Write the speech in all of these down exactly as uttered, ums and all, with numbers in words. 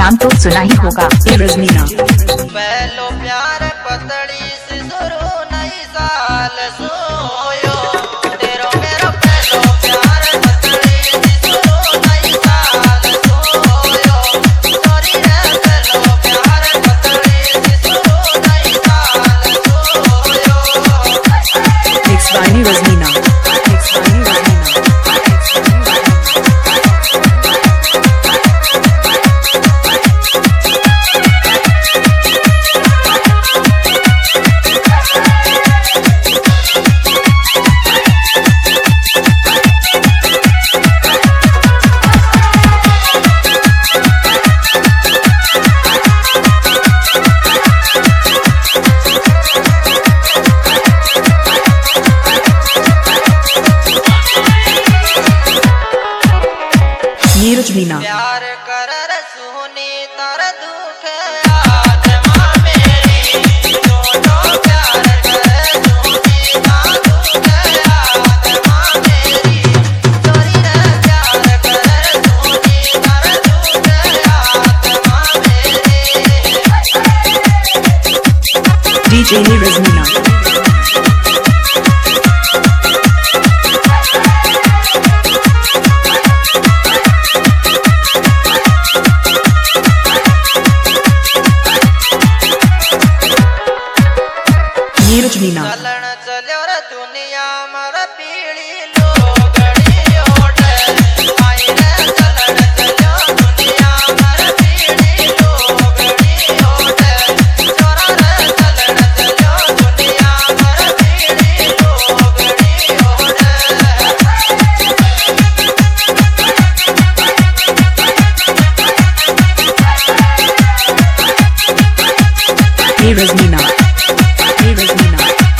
नाम तो सुना ही होगा, ये रजमीना। पहलो प्यार पतड़ी से शुरू नई साल सोयो, तेरो मेरो पहलो प्यार पतड़ी से शुरू नई साल सोयो, तोरी रे पहलो प्यार पतड़ी से शुरू नई साल सोयो। Mix by Rajmina, mix by Rajmina. Rajmina प्यार कर सुनी तर दुख आत्मा मेरी, दोनों प्यार कर सुनी तर दुख आत्मा मेरी, तोरी रे प्यार कर सुनी तर दुख आत्मा मेरी। डीजे रजमीना। रजमीना चलन चलो रे दुनिया मर पीड़ी लोगड़ी ओट, आई रे चलन चलो दुनिया मर पीड़ी लोगड़ी ओट, छोरा रे चलन चलो दुनिया मर पीड़ी लोगड़ी ओट। रजमीना, रजमीना।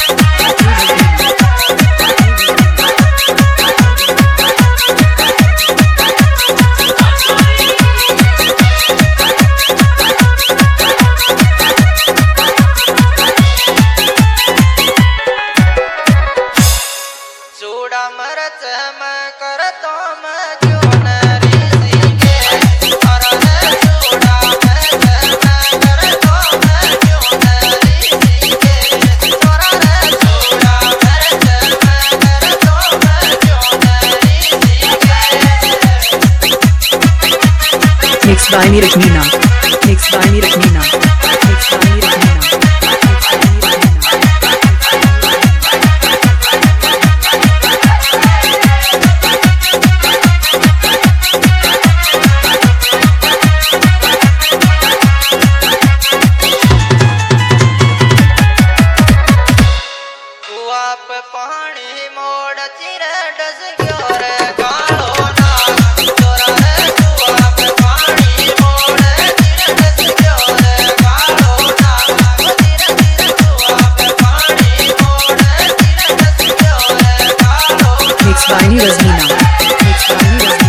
चूड़ा मरच मैं कर तो मैं क्यों न रीसीगे, और रे चूड़ा मरच मैं कर तो मैं क्यों न रीसीगे, और रे चूड़ा मरच मैं कर तो मैं क्यों न रीसीगे। Mix by Rajmina, mix by Rajmina, mix by Rajmina. आप पानी मोड़ चिरे डस गयो रे कालो ना, तोरा रे तू आप पानी मोड़ चिरे डस गयो रे कालो ना, धीरे धीरे तू आप पानी मोड़ चिरे डस गयो रे कालो ना। Mix by Rajmina, mix by Rajmina.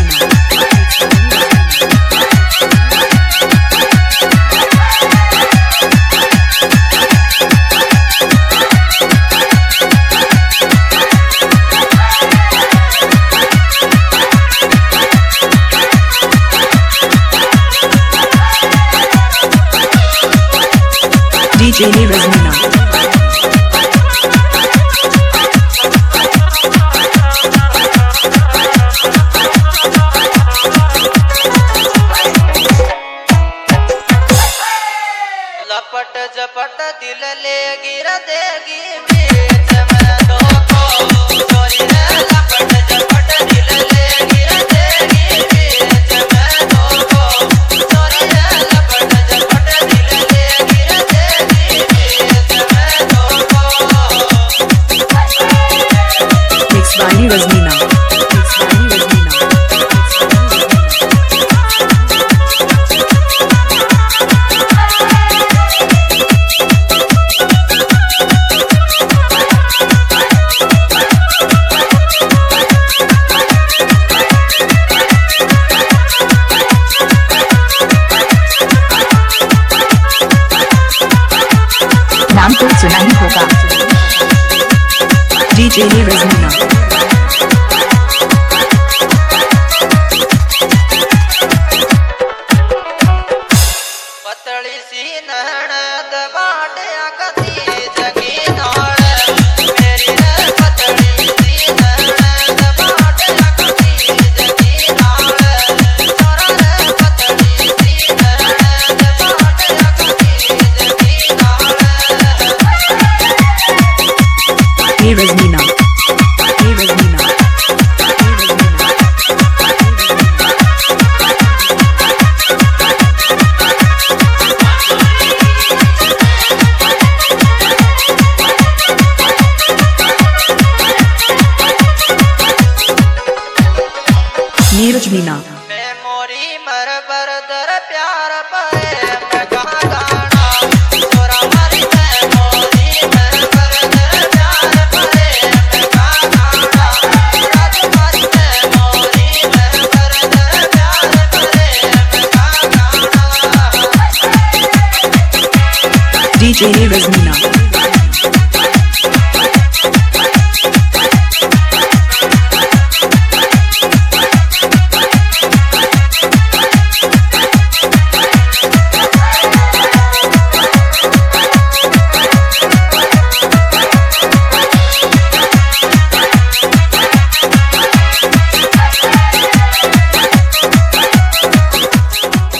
DJ Rajmina. लपट झपट दिल ले गिर देगी बीच में दो को, चोरी रे लपट झपट दिल ले गिर देगी बीच में दो को, चोरी रे लपट झपट दिल ले गिर देगी बीच में दो को। Mix by Rajmina, mix by Rajmina. नाम तो सुना ही होगा, डीजे रजमीना। पतली सी ननद बाटे कदी जगी नाल मेरी रे पतली सी ननद बाटे कदी जगी नाल तोरा रे पतली सी ननद बाटे कदी जगी नाल Hey Rasmina. Hey Rasmina. Hey Rasmina. Neeraj Meena. मैं मोरी मर बरदर प्यार परे मैं कहाँ गाना तोरा मारी मैं मोरी मर बरदर प्यार परे मैं कहाँ गाना राजकुमारी मैं मोरी मर बरदर प्यार परे मैं कहाँ गाना D J Hey Rasmina.